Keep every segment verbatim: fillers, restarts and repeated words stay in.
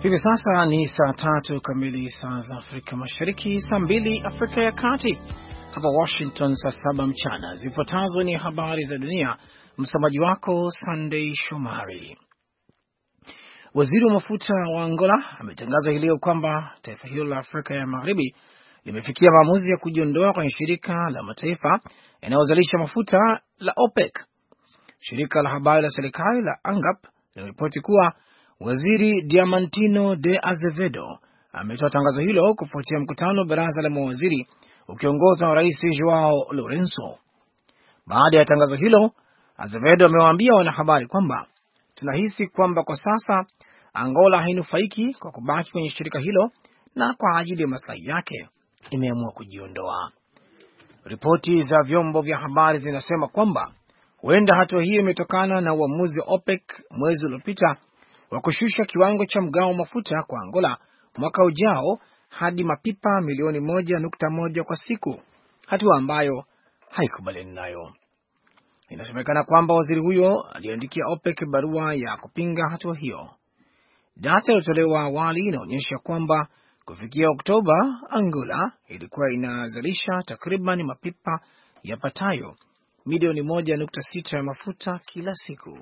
Hivi sasa ni saa tatu kamili saa za Afrika Mashariki, saa mbili Afrika ya Kati. Hapa Washington saa saba mchana. Zifuatazo ni habari za dunia. Msomaji wako Sunday Shomari. Waziri wa mafuta wa Angola ametangaza hii leo kwamba taifa hilo la Afrika ya Magharibi limefikia maamuzi ya kujiondoa kwenye shirika la mataifa yanayozalisha mafuta la OPEC. Shirika la habari la serikali la ANGAP limeripoti kuwa Waziri Diamantino de Azevedo ametoa tangazo hilo kufuatia mkutano wa baraza la mawaziri ukiongozwa na Rais Joao Lourenço. Baada ya tangazo hilo, Azevedo amewaambia wanahabari kwamba tunahisi kwamba kwa sasa Angola hainufaiki kwa kubaki kwenye shirika hilo na kwa ajili ya maslahi yake imeamua kujiondoa. Ripoti za vyombo vya habari zinasema kwamba huenda hatua hiyo imetokana na uamuzi wa OPEC mwezi uliopita wa kushusha kiwango cha mgao wa mafuta kwa Angola mwaka ujao hadi mapipa milioni moja nukta moja kwa siku, hatua ambayo haikubaliani nayo. Inasemekana kwamba waziri huyo aliandikia OPEC barua ya kupinga hatua hiyo. Data iliyotolewa awali inaonyesha kwamba kufikia Oktoba, Angola ilikuwa inazalisha takriban mapipa yapatayo milioni moja nukta sita ya mafuta kila siku.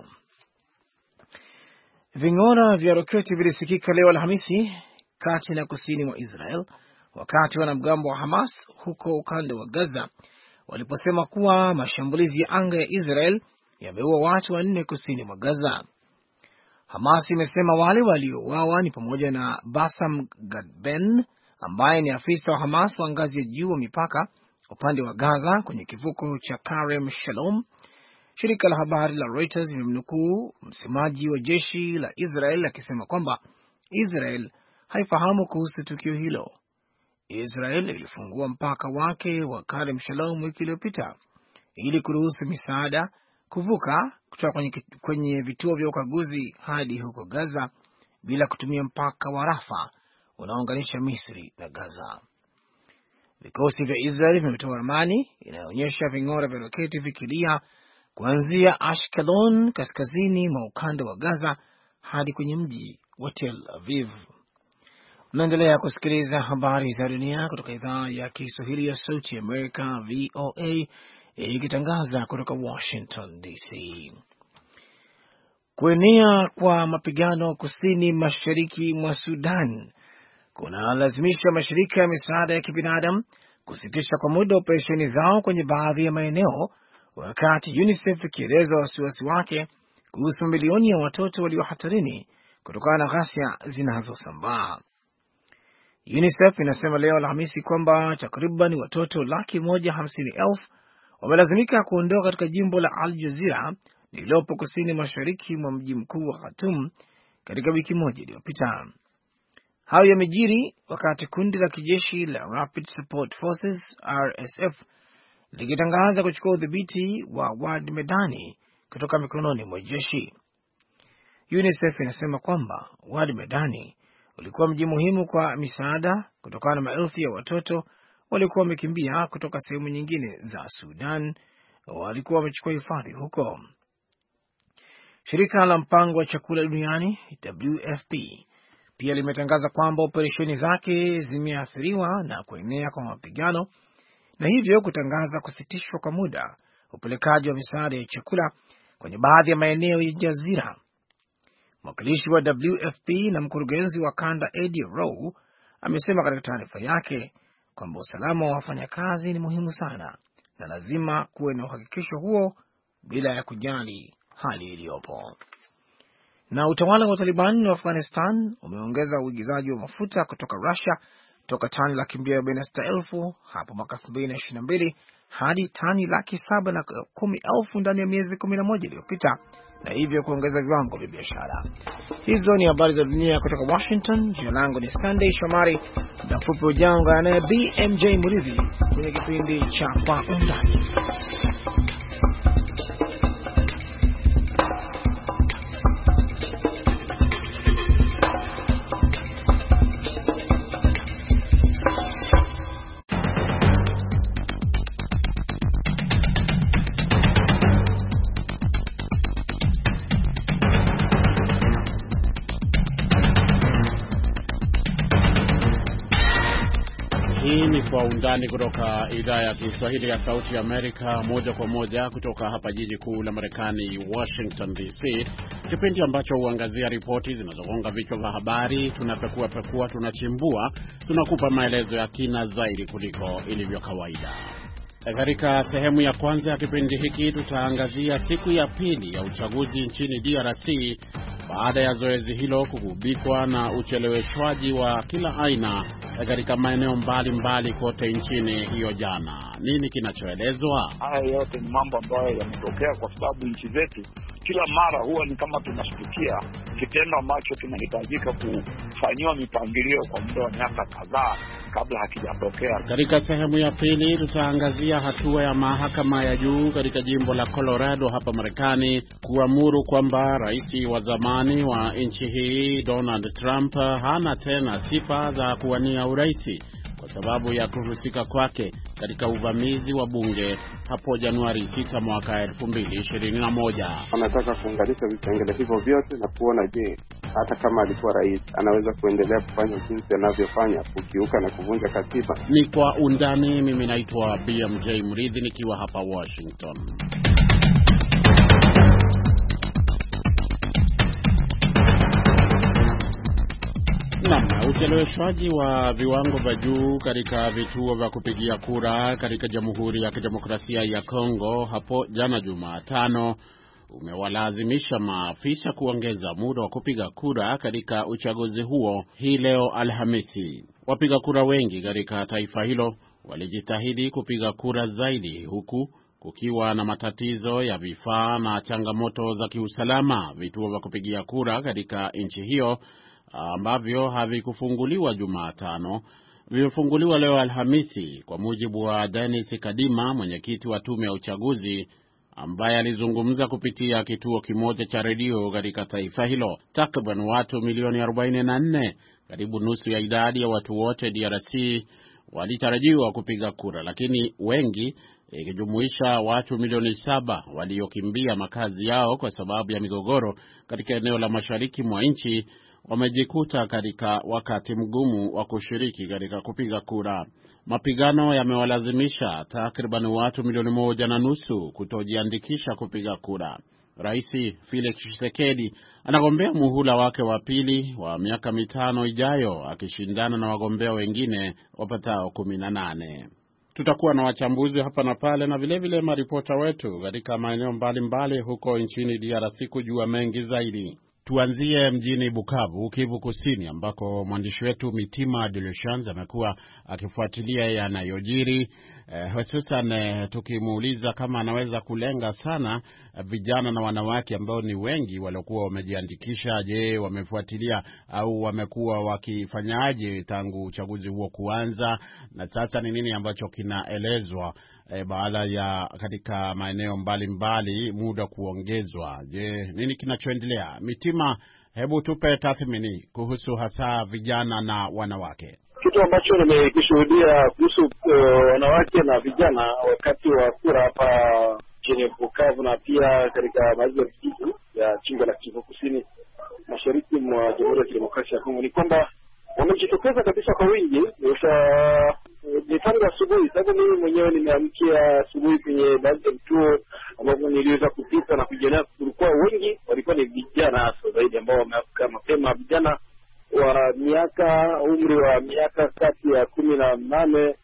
Ving'ora vya roketi vilisikika leo Alhamisi kati na kusini mwa Israel wakati wanamgambo wa Hamas huko ukanda wa Gaza waliposema kuwa mashambulizi ya anga ya Israel yameua watu wanne kusini mwa Gaza. Hamas imesema wale waliouawa ni pamoja na Bassam Gadben ambaye ni afisa wa Hamas wa ngazi ya juu wa mipaka upande wa Gaza kwenye kivuko cha Karem Shalom. Shirika la habari la Reuters limemnukuu msemaji wa jeshi la Israel akisema kwamba Israel haifahamu kuhusu tukio hilo. Israel ilifungua mpaka wake wa Karem Shalom wiki iliyopita ili kuruhusu misaada kuvuka kutoka kwenye, kwenye vituo vya ukaguzi hadi huko Gaza bila kutumia mpaka wa Rafa unaounganisha Misri na Gaza. Vikosi vya Israel vimetoa ramani inayoonyesha ving'ora vya roketi vikilia kuanzia Ashkelon kaskazini mwa ukanda wa Gaza hadi kwenye mji wa Tel Aviv. Mnaendelea kusikiliza habari za dunia kutoka idhaa ya Kiswahili ya Sauti ya Amerika V O A ikitangaza kutoka Washington D C. Kuenea kwa mapigano kusini mashariki mwa Sudan kunalazimisha mashirika ya misaada ya kibinadamu kusitisha kwa muda operesheni zao kwenye baadhi ya maeneo, wakati UNICEF ikieleza wasiwasi wake kuhusu milioni ya watoto walio hatarini kutokana na ghasia zinazosambaa. UNICEF inasema leo Alhamisi kwamba takriban watoto laki moja hamsini elfu wamelazimika kuondoka katika jimbo la Al Jazeera lililopo kusini mashariki mwa mji mkuu wa Khartoum katika wiki moja iliyopita. Hayo yamejiri wakati kundi la kijeshi la Rapid Support Forces R S F likitangaza kuchukua udhibiti wa Wad Medani kutoka mikononi mwa jeshi. UNICEF inasema kwamba Wad Medani ulikuwa mji muhimu kwa misaada kutokana na maelfu ya watoto walikuwa wamekimbia kutoka sehemu nyingine za Sudan walikuwa wamechukua hifadhi huko. Shirika la mpango wa chakula duniani W F P pia limetangaza kwamba operesheni zake zimeathiriwa na kuenea kwa mapigano na hivyo kutangaza kusitishwa kwa muda upelekaji wa misaada ya chakula kwenye baadhi ya maeneo ya Jazira. Mwakilishi wa W F P na mkurugenzi wa kanda Eddie Rowe amesema katika taarifa yake kwamba usalama wa wafanyakazi ni muhimu sana na lazima kuwe na uhakikisho huo bila ya kujali hali iliyopo. Na utawala wa Taliban wa Afghanistan umeongeza uigizaji wa mafuta kutoka Russia toka tani laki mbili arobaini na sita elfu hapo mwaka elfu mbili na ishirini na mbili hadi tani laki saba na kumi elfu ndani ya miezi kumi na moja iliyopita, na hivyo kuongeza viwango vya biashara. Hizo ni habari za dunia kutoka Washington. Jina langu ni Sunday Shomari, na fupi ujao naye B M J Muridhi kwenye kipindi cha Kwa Undani. Hii ni Kwa Undani kutoka idhaa ya Kiswahili ya Sauti ya Amerika, moja kwa moja kutoka hapa jiji kuu la Marekani, Washington D C. Kipindi ambacho huangazia ripoti zinazogonga vichwa vya habari, tunapekua pekua, tunachimbua, tunakupa maelezo ya kina zaidi kuliko ilivyo kawaida. Katika sehemu ya kwanza ya kipindi hiki tutaangazia siku ya pili ya uchaguzi nchini D R C baada ya zoezi hilo kugubikwa na ucheleweshwaji wa kila aina katika maeneo mbalimbali kote nchini hiyo jana. Nini kinachoelezwa? Haya yote ni mambo ambayo yametokea kwa sababu nchi zetu kila mara huwa ni kama tunashtukia kitendo ambacho kinahitajika kufanywa mipangilio kwa muda wa miaka kadhaa kabla hakijatokea. Katika sehemu ya pili tutaangazia hatua ya mahakama ya juu katika jimbo la Colorado hapa Marekani kuamuru kwamba rais wa zamani wa nchi hii Donald Trump hana tena sifa za kuwania urais kwa sababu ya kuhusika kwake katika uvamizi wa bunge hapo Januari sita mwaka elfu mbili ishirini na moja. Anataka kuunganisha vipengele hivyo vyote na kuona je, hata kama alikuwa rais anaweza kuendelea kufanya jinsi anavyofanya, kukiuka na kuvunja katiba. Ni Kwa Undani. Mimi naitwa B M J Mridhi nikiwa hapa Washington. Naam, ucheleweshwaji wa viwango vya juu katika vituo vya kupigia kura katika Jamhuri ya Kidemokrasia ya Kongo hapo jana Jumatano umewalazimisha maafisa kuongeza muda wa kupiga kura katika uchaguzi huo hii leo Alhamisi. Wapiga kura wengi katika taifa hilo walijitahidi kupiga kura zaidi huku kukiwa na matatizo ya vifaa na changamoto za kiusalama. Vituo vya kupigia kura katika nchi hiyo ambavyo havikufunguliwa Jumatano vimefunguliwa leo Alhamisi, kwa mujibu wa Dennis Kadima, mwenyekiti wa tume ya uchaguzi, ambaye alizungumza kupitia kituo kimoja cha redio katika taifa hilo. Takriban watu milioni arobaini na nne, karibu nusu ya idadi ya watu wote D R C, walitarajiwa kupiga kura, lakini wengi, ikijumuisha watu milioni saba waliokimbia makazi yao kwa sababu ya migogoro katika eneo la mashariki mwa nchi, wamejikuta katika wakati mgumu wa kushiriki katika kupiga kura. Mapigano yamewalazimisha takriban watu milioni moja na nusu kutojiandikisha kupiga kura. Rais Felix Tshisekedi anagombea muhula wake wa pili wa miaka mitano ijayo, akishindana na wagombea wengine wapatao kumi na nane. Tutakuwa na wachambuzi hapa na pale na vile vile maripota wetu katika maeneo mbalimbali huko nchini D R C kujua mengi zaidi. Tuanzie mjini Bukavu, Kivu Kusini, ambako mwandishi wetu Mitima de Lechance amekuwa akifuatilia yanayojiri, eh, hususan eh, tukimuuliza kama anaweza kulenga sana eh, vijana na wanawake ambao ni wengi waliokuwa wamejiandikisha. Je, wamefuatilia au wamekuwa wakifanyaje tangu uchaguzi huo kuanza, na sasa ni nini ambacho kinaelezwa E, baada ya katika maeneo mbalimbali muda kuongezwa? Je, nini kinachoendelea? Mitima, hebu tupe tathmini kuhusu hasa vijana na wanawake. Kitu ambacho nimekishuhudia kuhusu uh, wanawake na vijana wakati wa kura hapa nchini Bukavu na pia katika baadhi ya vijiji ya jimbo la Kivu Kusini mashariki mwa Jamhuri ya Kidemokrasia ya Kongo ni kwamba wamejitokeza kabisa kwa wingi. Ni tangu asubuhi, sababu mimi mwenyewe nimeamkia asubuhi kwenye baadhi ya vituo ambapo niliweza kupita na kujionea, kulikuwa wengi walikuwa ni vijana hasa zaidi ambao wameamka mapema, vijana wa miaka umri wa miaka kati ya kumi na nane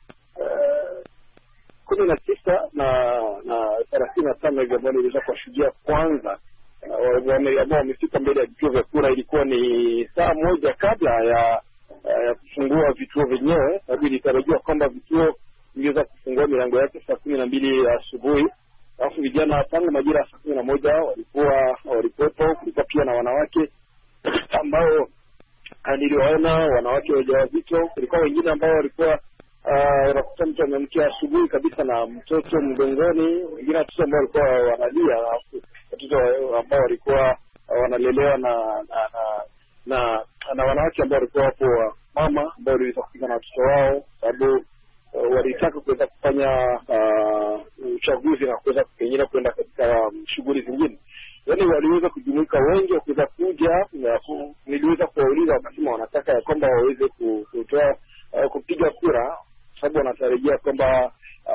kumi na tisa na na thelathini na tano hivi ambao niliweza kuwashuhudia kwanza ambao wamefika mbele ya vituo vya kura. Ilikuwa ni saa moja kabla ya ya kufungua vituo vyenyewe, sababu ilitarajiwa kwamba vituo vingeweza kufungua milango yake saa kumi na mbili asubuhi. Alafu vijana tangu majira saa kumi na moja walikuwa walipopo. Kulikuwa pia na wanawake ambao niliwaona, wanawake wajawazito. Kulikuwa wengine ambao walikuwa unakuta uh, mtu amemkia asubuhi kabisa na mtoto mgongoni, wengine watoto ambao walikuwa wanalia, watoto ambao walikuwa wanalelewa na na na, na na wanawake ambao walikuwa hapo, mama ambao waliweza kufika na watoto wao, sababu uh, walitaka kuweza kufanya uh, uchaguzi na kuweza pengine kwenda katika um, shughuli zingine. Yaani waliweza kujumuika wengi, wakiweza kuja, na niliweza kuwauliza wakasema wanataka ya kwamba waweze kutoa uh, kupiga kura sababu wanatarajia kwamba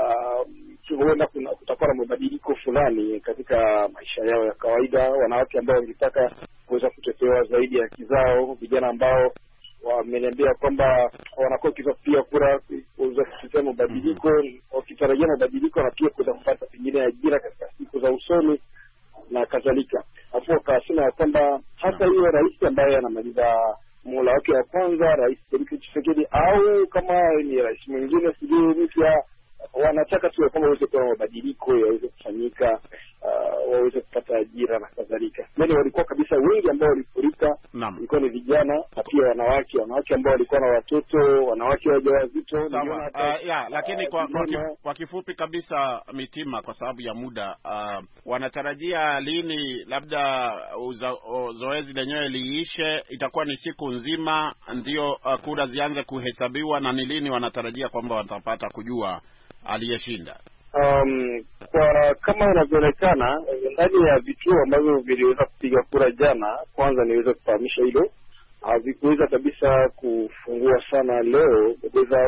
uh, huenda kuna kutakuwa na mabadiliko fulani katika maisha yao ya kawaida. Wanawake ambao wangetaka kuweza kutetewa zaidi haki zao, vijana ambao wameniambia kwamba wanakuwa kiza pia kura kuweza kutetea mabadiliko, wakitarajia mabadiliko na pia kuweza kupata pengine ajira katika siku za usoni na kadhalika. Hapo wakasema ya kwamba hata hiyo rais ambaye anamaliza muhula wake wa kwanza, Rais Felix Tshisekedi, au kama ni rais mwingine sijui mpya, wanataka tu kwamba waweze kuwa mabadiliko yaweze kufanyika, uh, waweze kupata ajira na kadhalika. Yaani walikuwa kabisa wengi ambao walifurika ilikuwa ni vijana na pia wanawake, wanawake ambao walikuwa na watoto, wanawake wajawazito. Sawa. Uh, ya, lakini uh, kwa, kwa, kifu, kwa kifupi kabisa Mitima, kwa sababu ya muda, uh, wanatarajia lini labda uza, o, zoezi lenyewe liishe? Itakuwa ni siku nzima ndio uh, kura zianze kuhesabiwa, na ni lini wanatarajia kwamba watapata kujua aliyeshinda? Um, kwa kama inavyoonekana ndani ya vituo ambavyo viliweza kupiga kura jana, kwanza niweza kufahamisha hilo, havikuweza kabisa kufungua sana leo kuweza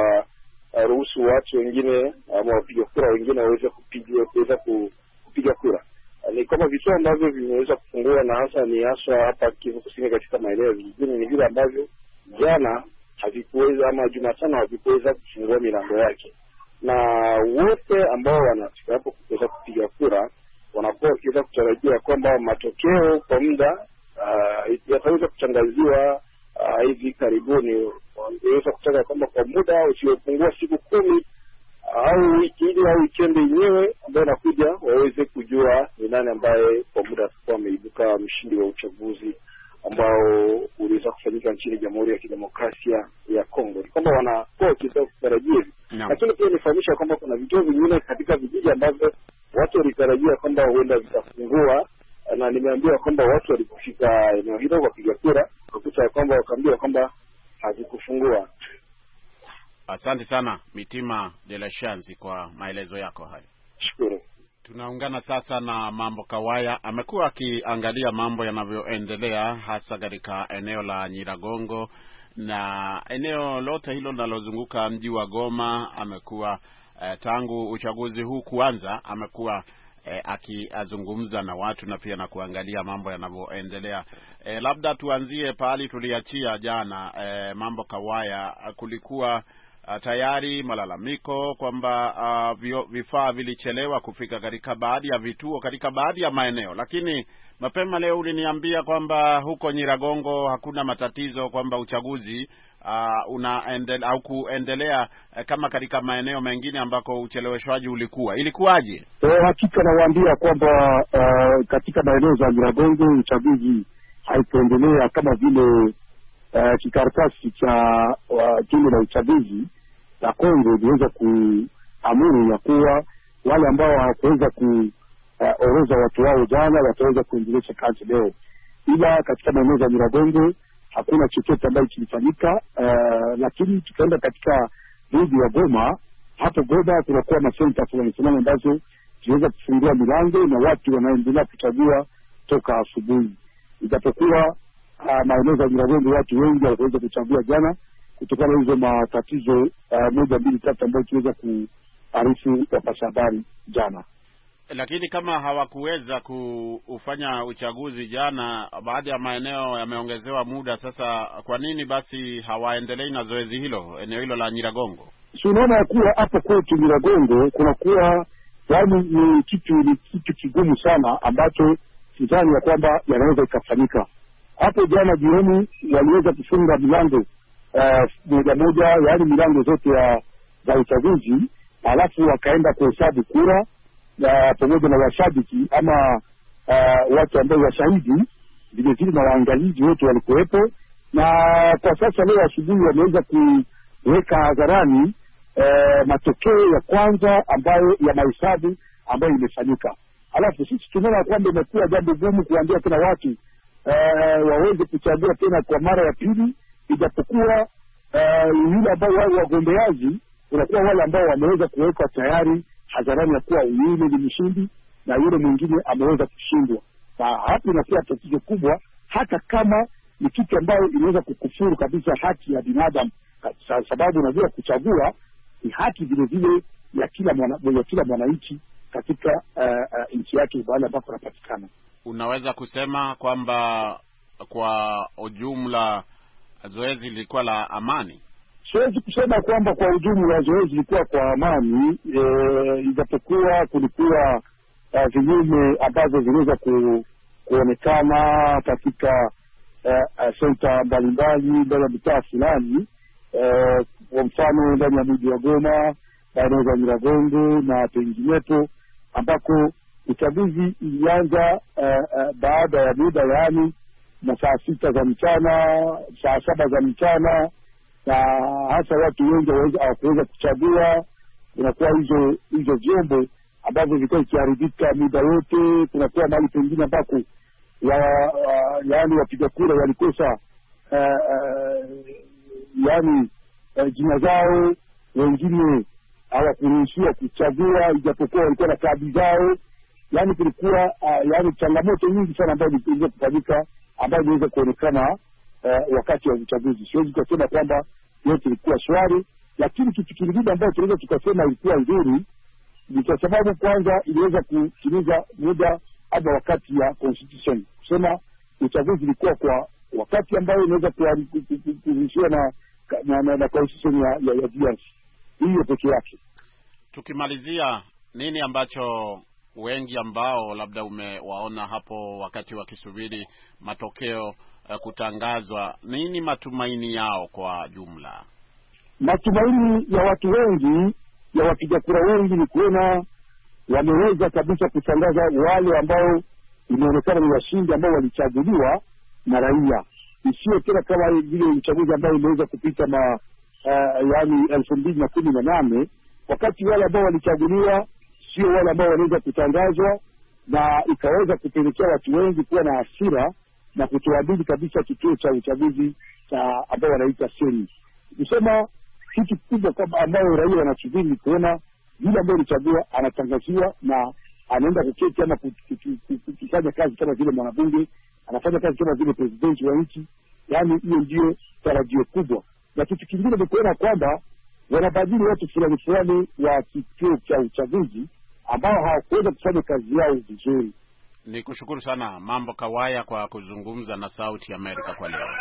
kuwaruhusu watu wengine ama wapiga kura wengine waweze kupiga kuweza kupiga kura. Ni kama vituo ambavyo vimeweza kufungua, na hasa ni hasa hapa Kivu Kusini katika maeneo ya vijijini, ni vile ambavyo jana havikuweza ama Jumatano havikuweza kufungua milango yake, na wote ambao wanafika hapo kuweza kupiga kura wanakuwa wakiweza kutarajia kwamba matokeo kwa muda uh, yataweza kutangaziwa uh, hivi karibuni. Wangeweza kutaka kwamba kwa muda usiopungua siku kumi au wiki ile au weekend yenyewe ambayo inakuja waweze kujua ni nani ambaye kwa muda atakuwa ameibuka mshindi wa uchaguzi ambao uliweza kufanyika nchini Jamhuri ya Kidemokrasia ya Kongo. Kwamba wanakuwa wakiweza kutarajia hivi. No. Lakini pia nifahamisha kwamba kuna vituo vingine katika vijiji ambavyo watu walitarajia kwamba huenda vitafungua, na nimeambiwa kwamba watu walipofika eneo hilo wapiga kura wakakuta kwamba wakaambiwa kwamba hazikufungua. Asante sana Mitima de la Chance kwa maelezo yako hayo. Shukuru. Tunaungana sasa na Mambo Kawaya. Amekuwa akiangalia mambo yanavyoendelea hasa katika eneo la Nyiragongo na eneo lote hilo linalozunguka mji wa Goma. Amekuwa eh, tangu uchaguzi huu kuanza amekuwa eh, akizungumza na watu na pia na kuangalia mambo yanavyoendelea. Eh, labda tuanzie pale tuliachia jana. Eh, Mambo Kawaya, kulikuwa Uh, tayari malalamiko kwamba uh, vifaa vilichelewa kufika katika baadhi ya vituo katika baadhi ya maeneo, lakini mapema leo uliniambia kwamba huko Nyiragongo hakuna matatizo, kwamba uchaguzi uh, unaendelea au kuendelea uh, kama katika maeneo mengine ambako ucheleweshwaji ulikuwa. Ilikuwaje? Eh, hakika nawaambia kwamba uh, katika maeneo za Nyiragongo uchaguzi haikuendelea kama vile Uh, kikaratasi cha uh, tume la uchaguzi la Kongo iliweza kuamuru ya kuwa wale ambao hawakuweza kuoroza uh, watu wao jana wataweza kuendelesha kazi leo. Ila katika maeneo ya Nyiragongo hakuna chochote ambacho kilifanyika, uh, lakini tukaenda katika mji wa Goma. Hapo Goma tunakuwa na senta fulani fulani ambazo ziweza kufungua milango na watu wanaendelea kuchagua toka asubuhi. Ijapokuwa Uh, maeneo ya Nyiragongo watu wengi waliweza kuchagua jana kutokana na hizo matatizo uh, moja mbili tatu ambayo tuweza kuarifu wapasha habari jana. Lakini kama hawakuweza kufanya uchaguzi jana, baadhi ya maeneo yameongezewa muda. Sasa kwa nini basi hawaendelei na zoezi hilo eneo hilo la Nyiragongo? Si unaona kuwa hapo kwetu Nyiragongo kuna kuwa yaani ni kitu ni kitu kigumu sana ambacho sidhani ya kwamba yanaweza ikafanyika. Hapo jana jioni waliweza kufunga milango uh, moja moja, yaani milango zote ya za uchaguzi, alafu wakaenda kuhesabu kura uh, pamoja na washabiki ama uh, watu ambao washahidi vile vile na waangalizi wote walikuwepo. Na kwa sasa leo asubuhi wameweza kuweka hadharani uh, matokeo ya kwanza ambayo ya mahesabu ambayo imefanyika. Alafu sisi tunaona kwamba imekuwa jambo gumu kuambia tena watu Uh, waweze kuchagua tena kwa mara ya pili, ijapokuwa yule uh, ambao wao wagombeaji unakuwa wale ambao wameweza kuwekwa tayari hadharani ya kuwa yule ni mshindi na yule mwingine ameweza kushindwa. Na hapo inakuwa tatizo kubwa, hata kama ni kitu ambayo inaweza kukufuru kabisa haki ya binadamu, sababu unajua kuchagua ni haki vile vile ya kila mwana, ya kila mwananchi katika uh, uh, nchi yake baada ambapo anapatikana. Unaweza kusema kwamba kwa ujumla zoezi lilikuwa la amani? Siwezi kusema kwamba kwa ujumla zoezi lilikuwa kwa amani, e, ijapokuwa kulikuwa uh, vinyume ambazo ziliweza ku, kuonekana katika uh, uh, senta mbalimbali ndani ya mitaa fulani, uh, kwa mfano ndani ya mji wa Goma, maeneo za Nyiragongo na penginepo, ambako uchaguzi ilianza uh, uh, baada ya muda, yaani na saa sita za mchana, saa saba za mchana, na hasa watu wengi hawakuweza kuchagua. Kunakuwa hizo hizo vyombo ambavyo vilikuwa vikiharibika muda wote. Kunakuwa mahali pengine ambako ya, uh, yaani wapiga kura walikosa uh, uh, yaani uh, jina zao, wengine hawakuruhusiwa kuchagua ijapokuwa walikuwa na kadi zao. Yaani kulikuwa uh, yaani changamoto nyingi sana ambazo ziliweza kufanyika, ambazo ziliweza kuonekana uh, wakati wa uchaguzi. Siwezi kusema kwamba yote ilikuwa shwari, lakini kitu kingine ambacho tunaweza tukasema ilikuwa nzuri ni kwa sababu kwanza iliweza kutimiza muda hadi wakati ya constitution. Kusema uchaguzi ulikuwa kwa wakati ambao inaweza kuruhusiwa na na, na, na constitution ya, ya, ya D R C. Hiyo pekee yake. Tukimalizia, nini ambacho wengi ambao labda umewaona hapo wakati wakisubiri matokeo uh, kutangazwa, nini matumaini yao kwa jumla? Matumaini ya watu wengi, ya wapiga kura wengi, ni kuona wameweza kabisa kutangaza wale ambao imeonekana ni washindi ambao walichaguliwa na raia. Isiyo tena kama vile uchaguzi ambao umeweza kupita na uh, yaani elfu mbili na kumi na nane, wakati wale ambao walichaguliwa sio wale ambao wanaweza kutangazwa, na ikaweza kupelekea watu wengi kuwa na hasira na kutoamini kabisa kituo cha uchaguzi cha ambao wanaita seni. Kusema kitu kikubwa kwamba ambayo raia wanasubiri ni kuona yule ambaye alichagua anatangaziwa na anaenda kuketi ama kufanya kazi kama vile mwanabunge, anafanya kazi kama vile presidenti wa nchi. Yaani hiyo ndio tarajio kubwa. Na kitu kingine ni kuona kwamba wanabadili watu fulani fulani wa kituo cha uchaguzi ambao hawakuweza kufanya kazi yao vizuri. Ni kushukuru sana Mambo Kawaya kwa kuzungumza na Sauti ya Amerika kwa leo.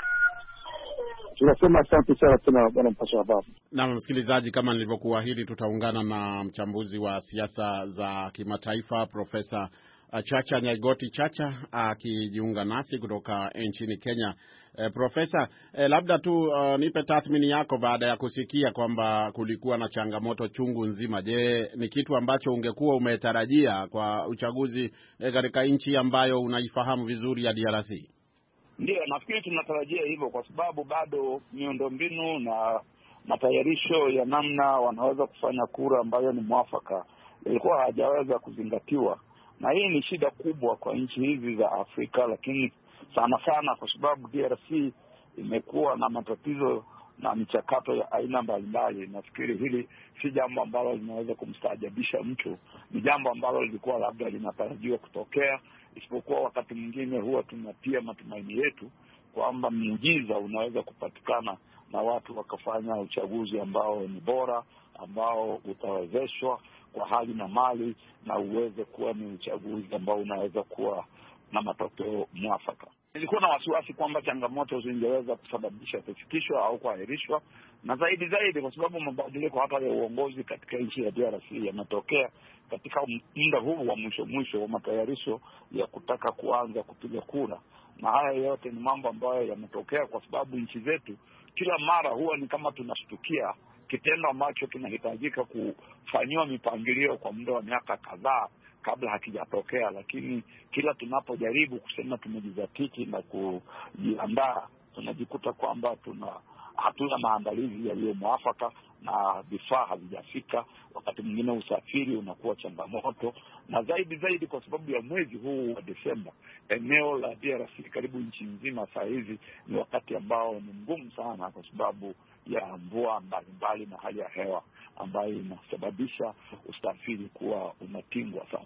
Tunasema asante sana tena bwana mpasha habari. Na msikilizaji, kama nilivyokuahidi, tutaungana na mchambuzi wa siasa za kimataifa Profesa Chacha Nyaigoti Chacha akijiunga nasi kutoka nchini Kenya. E, Profesa, e, labda tu uh, nipe tathmini yako baada ya kusikia kwamba kulikuwa na changamoto chungu nzima. Je, ni kitu ambacho ungekuwa umetarajia kwa uchaguzi e, katika nchi ambayo unaifahamu vizuri ya D R C? Ndio, nafikiri tunatarajia hivyo kwa sababu bado miundombinu na matayarisho ya namna wanaweza kufanya kura ambayo ni mwafaka ilikuwa hajaweza kuzingatiwa. Na hii ni shida kubwa kwa nchi hizi za Afrika, lakini sana sana kwa sababu D R C imekuwa na matatizo na michakato ya aina mbalimbali. Nafikiri hili si jambo ambalo linaweza kumstaajabisha mtu, ni jambo ambalo lilikuwa labda linatarajiwa kutokea, isipokuwa wakati mwingine huwa tunatia matumaini yetu kwamba muujiza unaweza kupatikana na watu wakafanya uchaguzi ambao ni bora, ambao utawezeshwa kwa hali na mali, na uweze kuwa ni uchaguzi ambao unaweza kuwa na matokeo mwafaka. Nilikuwa na wasiwasi kwamba changamoto zingeweza kusababisha kufikishwa au kuahirishwa, na zaidi zaidi kwa sababu mabadiliko hata ya uongozi katika nchi ya D R C yametokea katika muda huu wa mwisho mwisho wa matayarisho ya kutaka kuanza kupiga kura. Na haya yote ni mambo ambayo yametokea kwa sababu nchi zetu kila mara huwa ni kama tunashtukia kitendo ambacho kinahitajika kufanyiwa mipangilio kwa muda wa miaka kadhaa kabla hakijatokea, lakini kila tunapojaribu kusema tumejizatiti na kujiandaa, tunajikuta kwamba tuna hatuna maandalizi yaliyo mwafaka na vifaa havijafika. Wakati mwingine usafiri unakuwa changamoto, na zaidi zaidi kwa sababu ya mwezi huu wa Desemba, eneo la D R C karibu nchi nzima saa hizi ni wakati ambao ni mgumu sana kwa sababu ya mvua mbalimbali na hali ya hewa ambayo inasababisha usafiri kuwa unatingwa sana.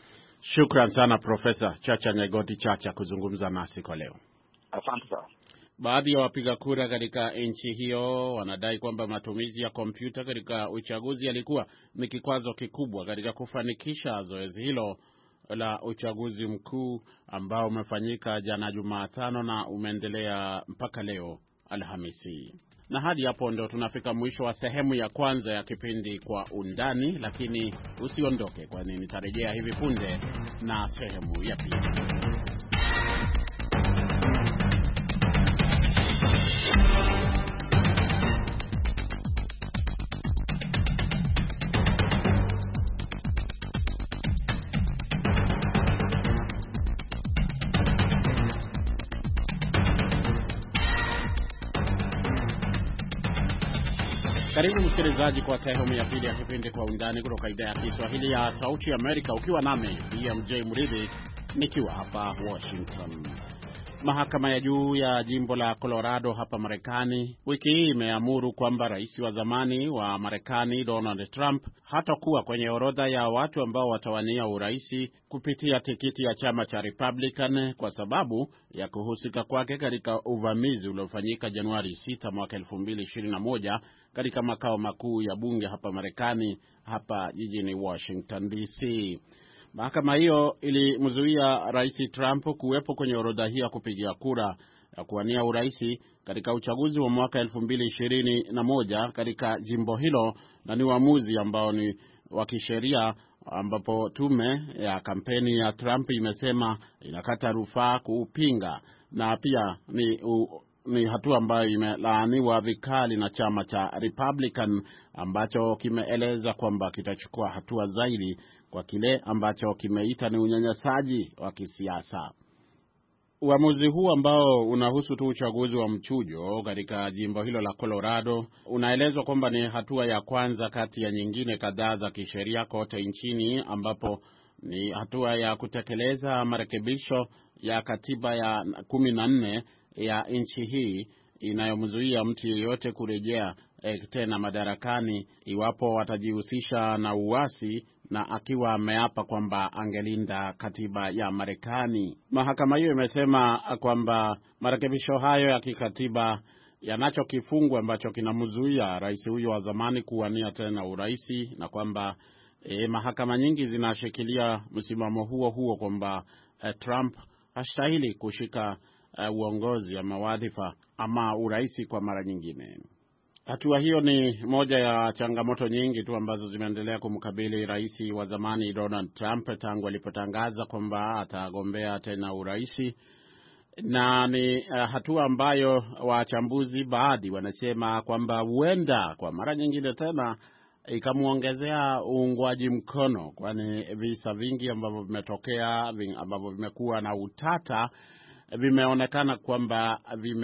Shukran sana Profesa Chacha Nyaigoti Chacha kuzungumza nasi kwa leo. Asante sana. Baadhi ya wapiga kura katika nchi hiyo wanadai kwamba matumizi ya kompyuta katika uchaguzi yalikuwa ni kikwazo kikubwa katika kufanikisha zoezi hilo la uchaguzi mkuu ambao umefanyika jana Jumatano na umeendelea mpaka leo Alhamisi. Na hadi hapo ndo tunafika mwisho wa sehemu ya kwanza ya kipindi Kwa Undani, lakini usiondoke kwani nitarejea hivi punde na sehemu ya pili. Karibu msikilizaji kwa sehemu ya pili ya kipindi Kwa Undani kutoka idhaa ya Kiswahili ya Sauti Amerika, ukiwa nami B M J Mridhi nikiwa hapa Washington. Mahakama ya juu ya jimbo la Colorado hapa Marekani wiki hii imeamuru kwamba rais wa zamani wa Marekani Donald Trump hatakuwa kwenye orodha ya watu ambao watawania uraisi kupitia tikiti ya chama cha Republican kwa sababu ya kuhusika kwake katika uvamizi uliofanyika Januari sita mwaka elfu mbili ishirini na moja katika makao makuu ya bunge hapa Marekani hapa jijini Washington D C. Mahakama hiyo ilimzuia Rais Trump kuwepo kwenye orodha hiyo ya kupigia kura ya kuwania uraisi katika uchaguzi wa mwaka elfu mbili ishirini na moja katika jimbo hilo, na ni uamuzi ambao ni wa kisheria ambapo tume ya kampeni ya Trump imesema inakata rufaa kuupinga, na pia ni u, ni hatua ambayo imelaaniwa vikali na chama cha Republican ambacho kimeeleza kwamba kitachukua hatua zaidi kwa kile ambacho kimeita ni unyanyasaji wa kisiasa. Uamuzi huu ambao unahusu tu uchaguzi wa mchujo katika jimbo hilo la Colorado unaelezwa kwamba ni hatua ya kwanza kati ya nyingine kadhaa za kisheria kote nchini, ambapo ni hatua ya kutekeleza marekebisho ya katiba ya kumi na nne ya nchi hii inayomzuia mtu yeyote kurejea eh, tena madarakani iwapo watajihusisha na uasi na akiwa ameapa kwamba angelinda katiba ya Marekani. Mahakama hiyo imesema kwamba marekebisho hayo ya kikatiba yanacho kifungu ambacho kinamzuia rais huyo wa zamani kuwania tena uraisi, na kwamba eh, mahakama nyingi zinashikilia msimamo huo huo kwamba eh, Trump hastahili kushika Uh, uongozi ama wadhifa ama uraisi kwa mara nyingine. Hatua hiyo ni moja ya changamoto nyingi tu ambazo zimeendelea kumkabili rais wa zamani Donald Trump tangu alipotangaza kwamba atagombea tena uraisi, na ni uh, hatua ambayo wachambuzi baadhi wanasema kwamba huenda kwa mara nyingine tena ikamuongezea uungwaji mkono, kwani visa vingi ambavyo vimetokea ambavyo vimekuwa na utata vimeonekana kwamba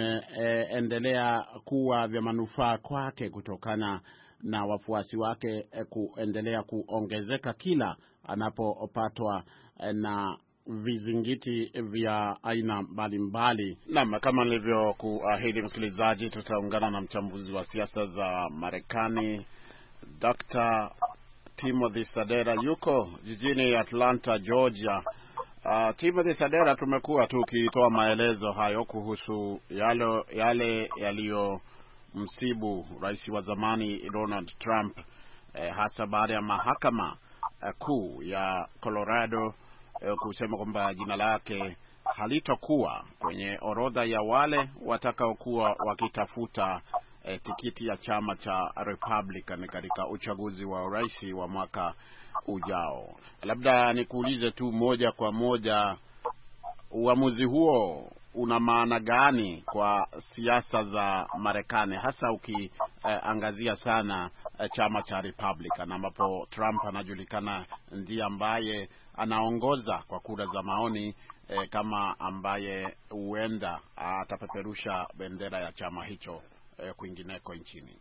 vimeendelea e, kuwa vya manufaa kwake kutokana na wafuasi wake e, kuendelea kuongezeka kila anapopatwa e, na vizingiti vya aina mbalimbali. Naam, kama nilivyokuahidi msikilizaji, tutaungana na mchambuzi wa siasa za Marekani Doctor Timothy Sadera, yuko jijini Atlanta, Georgia. Uh, Timothy Sadera, tumekuwa tukitoa maelezo hayo kuhusu yalo, yale yaliyo msibu rais wa zamani Donald Trump, eh, hasa baada ya mahakama eh, kuu ya Colorado eh, kusema kwamba jina lake halitakuwa kwenye orodha ya wale watakaokuwa wakitafuta eh, tikiti ya chama cha Republican katika uchaguzi wa urais wa mwaka ujao. Labda nikuulize tu moja kwa moja, uamuzi huo una maana gani kwa siasa za Marekani, hasa ukiangazia eh, sana eh, chama cha Republican ambapo Trump anajulikana ndiye ambaye anaongoza kwa kura za maoni eh, kama ambaye huenda atapeperusha bendera ya chama hicho eh, kwingineko nchini?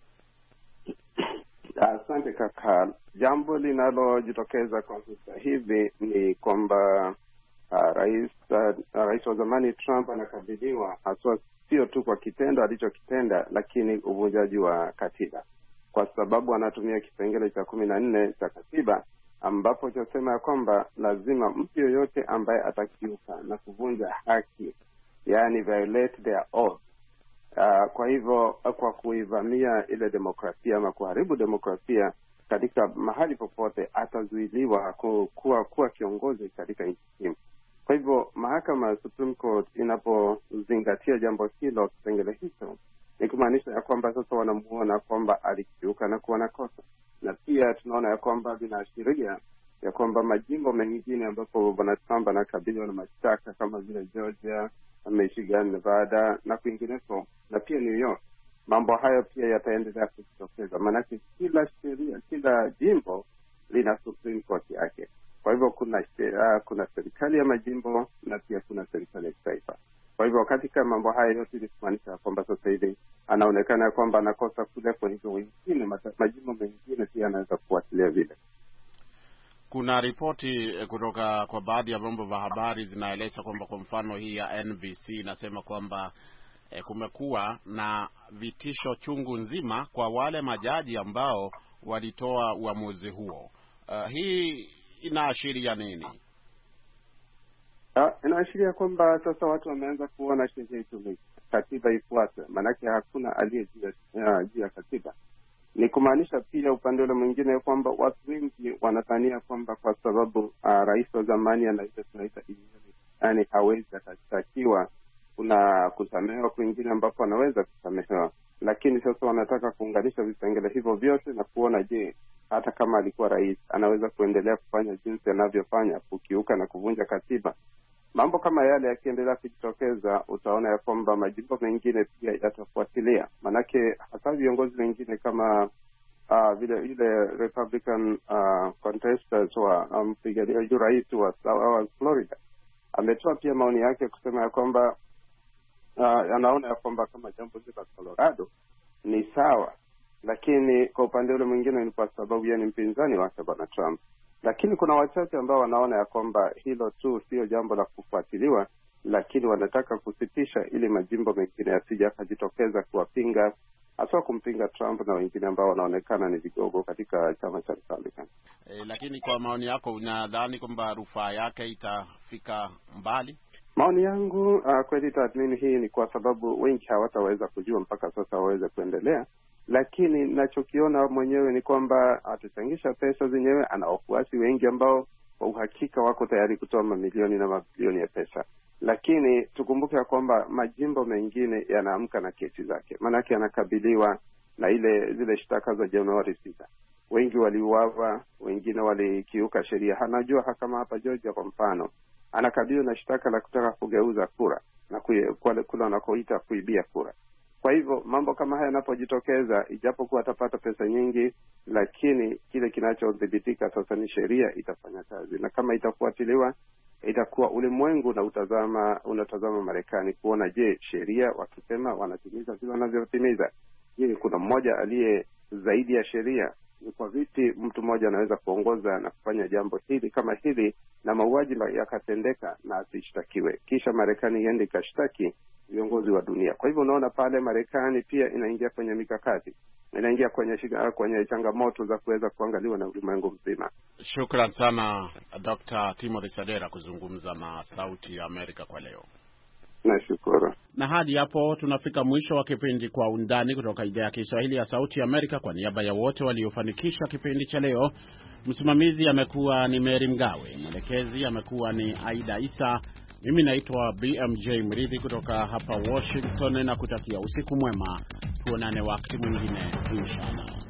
Asante kaka. Jambo linalojitokeza kwa sasa hivi ni kwamba uh, rais uh, rais wa zamani Trump anakabiliwa haswa sio tu kwa kitendo alichokitenda, lakini uvunjaji wa katiba, kwa sababu anatumia kipengele cha kumi na nne cha katiba ambapo chasema ya kwamba lazima mtu yoyote ambaye atakiuka na kuvunja haki, yani violate their oath, Uh, kwa hivyo kwa kuivamia ile demokrasia ama kuharibu demokrasia katika mahali popote, atazuiliwa ku, kuwa kuwa kiongozi katika nchi hii. Kwa hivyo mahakama ya Supreme Court inapozingatia jambo hilo, kipengele hicho, ni kumaanisha ya kwamba sasa wanamuona kwamba alikiuka na kuwa na kosa. Na pia tunaona ya kwamba vinaashiria ya kwamba majimbo mengine ambapo Bwana Trump anakabiliwa na mashtaka kama vile Georgia, Michigan, Nevada na kwingineko, na pia New York, mambo hayo pia yataendelea kujitokeza. Maanake kila sheria, kila jimbo lina Supreme Court yake. Kwa hivyo kuna uh, kuna serikali ya majimbo na pia kuna serikali ya taifa. Kwa hivyo katika mambo haya yote ni kumaanisha kwamba sasa hivi anaonekana kwamba anakosa kule, kwa hivyo wengine majimbo mengine pia anaweza kufuatilia vile. Kuna ripoti kutoka kwa baadhi ya vyombo vya habari zinaeleza kwamba kwa mfano hii ya N B C inasema kwamba eh, kumekuwa na vitisho chungu nzima kwa wale majaji ambao walitoa uamuzi huo. Uh, hii inaashiria nini? Uh, inaashiria kwamba sasa watu wameanza kuona sheria itumike, katiba ifuate, maanake hakuna aliye juu ya katiba. Ni kumaanisha pia upande ule mwingine kwamba watu wengi wanadhania kwamba kwa sababu uh, rais wa zamani anaita tunaita yani hawezi akashtakiwa, kuna kusamehewa kwingine ambapo anaweza kusamehewa. Lakini sasa wanataka kuunganisha vipengele hivyo vyote na kuona, je, hata kama alikuwa rais anaweza kuendelea kufanya jinsi anavyofanya, kukiuka na kuvunja katiba. Mambo kama yale yakiendelea kujitokeza, utaona ya kwamba majimbo mengine pia yatafuatilia. Manake hata viongozi wengine kama uh, vile ile Republican uh, contestants wa mpigania um, rais wa, wa Florida ametoa pia maoni yake kusema ya kwamba uh, anaona ya kwamba kama jambo hili la Colorado ni sawa, lakini kwa upande ule mwingine ni kwa sababu yeye ni mpinzani wake Bwana Trump. Lakini kuna wachache ambao wanaona ya kwamba hilo tu sio jambo la kufuatiliwa, lakini wanataka kusitisha ili majimbo mengine yasije yakajitokeza kuwapinga, hasa kumpinga Trump na wengine ambao wanaonekana ni vigogo katika chama cha Republican. E, lakini kwa maoni yako unadhani kwamba rufaa yake itafika mbali? Maoni yangu uh, kweli tathmini hii ni kwa sababu wengi hawataweza kujua mpaka sasa waweze kuendelea. Lakini ninachokiona mwenyewe ni kwamba atachangisha pesa zenyewe, ana wafuasi wengi ambao kwa uhakika wako tayari kutoa mamilioni na mabilioni ya pesa. Lakini tukumbuke ya kwamba majimbo mengine yanaamka na kesi zake. Maanake anakabiliwa na ile zile shtaka za Januari sita. Wengi waliuawa, wengine walikiuka sheria. Anajua kama hapa Georgia kwa mfano, anakabiliwa na shtaka la kutaka kugeuza kura na kule kule anakoita kuibia kura. Kwa hivyo mambo kama haya yanapojitokeza, ijapokuwa atapata pesa nyingi, lakini kile kinachodhibitika sasa ni sheria itafanya kazi, na kama itafuatiliwa itakuwa ulimwengu na utazama unatazama Marekani kuona, je, sheria wakisema wanatimiza vile wanavyotimiza? Je, kuna mmoja aliye zaidi ya sheria? Ni kwa vipi mtu mmoja anaweza kuongoza na kufanya jambo hili kama hili na mauaji yakatendeka na asishtakiwe, kisha Marekani iende ikashtaki viongozi wa dunia? Kwa hivyo unaona pale Marekani pia inaingia kwenye mikakati, inaingia kwenye shiga, kwenye changamoto za kuweza kuangaliwa na ulimwengu mzima. Shukran sana Doctor Timothy Sadera kuzungumza na Sauti ya Amerika kwa leo. Nashukuru. Na hadi hapo tunafika mwisho wa kipindi Kwa Undani kutoka idhaa ya Kiswahili ya Sauti ya Amerika. Kwa niaba ya wote waliofanikisha kipindi cha leo, msimamizi amekuwa ni Mary Mgawe, mwelekezi amekuwa ni Aida Isa. Mimi naitwa B M J Mridhi kutoka hapa Washington na kutakia usiku mwema. Tuonane wakati mwingine inshallah.